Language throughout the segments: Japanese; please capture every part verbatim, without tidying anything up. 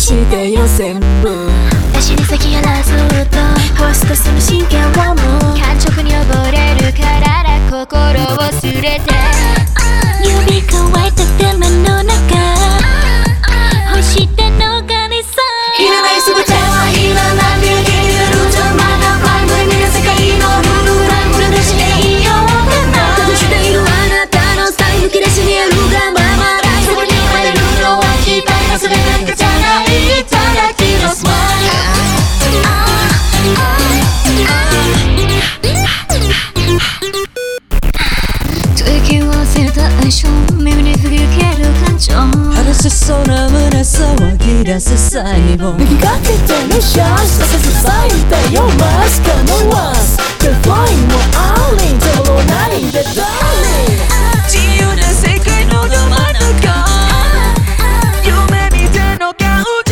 してよ全部足に先やらずっとホストその真剣をもう感触に溺れるからだ心を忘れて指乾いた手間の中欲して逃れそういらない全てはいらないできるルートまだバイブリ見る世界のルールライブルしていようかな隠しているあなたのスタイル切れし見えるがままだそこに生まれるのは期待忘れなきゃじゃないただきのスマイル息を忘れた相性耳に響ける感情話せそうな胸騒ぎ出す細胞右かけてのシャンスさせず咲いたよマスカのワンス The flying もありん手頃ないで Darling 自由な世界のど真ん中夢見ての感情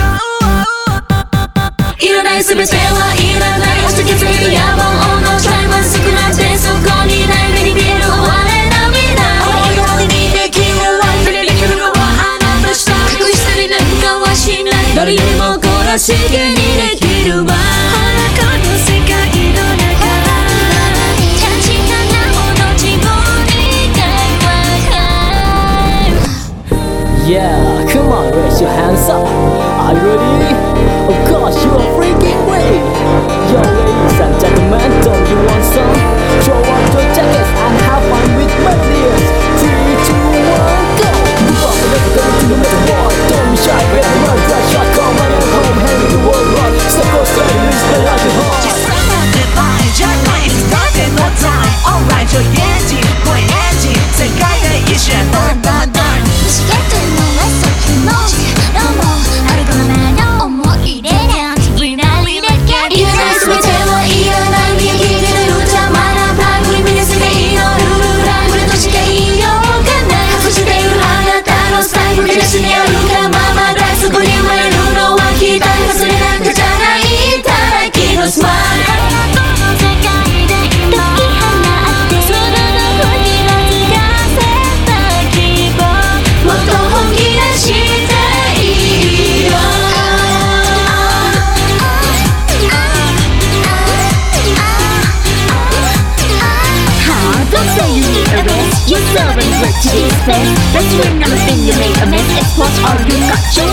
いらない全てはいらない明日気づいた野望のチャイム少なくてそこにない目に見える終われ涙青いようにできるライフでできるのはあなたした隠したりなんかはしない誰よりもこの世界にできるわ裸の世界の中確かなほど自分以外は Yeah, come on, raise your hands up. Are you ready? Of course, you are freaking ready. Yo, ladies and gentlemen, don't you want some? Throw out your jackets and have fun with melodies. Three, two, one, go! Move up and never go to no matter what. Don't be shy, baby, run, flash, shot, come on in home, hand me the world rock. Step on stage, release the light and heart. Just start the party, just like it's starting no time. Alright, your engine, boy engine. 世界で一瞬、burn, burn, burn. 仕掛けるのはさっきのどうもあるこの目の思い出なんていないだけいらない全てはいらない見え切れる邪魔なバイブリ見る世界のルールライブルとしか言いようがない隠しているあなたのスタイル出しにあるがままだそこに生まれるのは期待忘れなんかじゃないただきのスマイル世界で解き放ってその残りは継がせた希望もっと本気出していいよDon't say you need a rest. You're serving work to this place. That's when I'm a thing you made a mess. It's what all you got.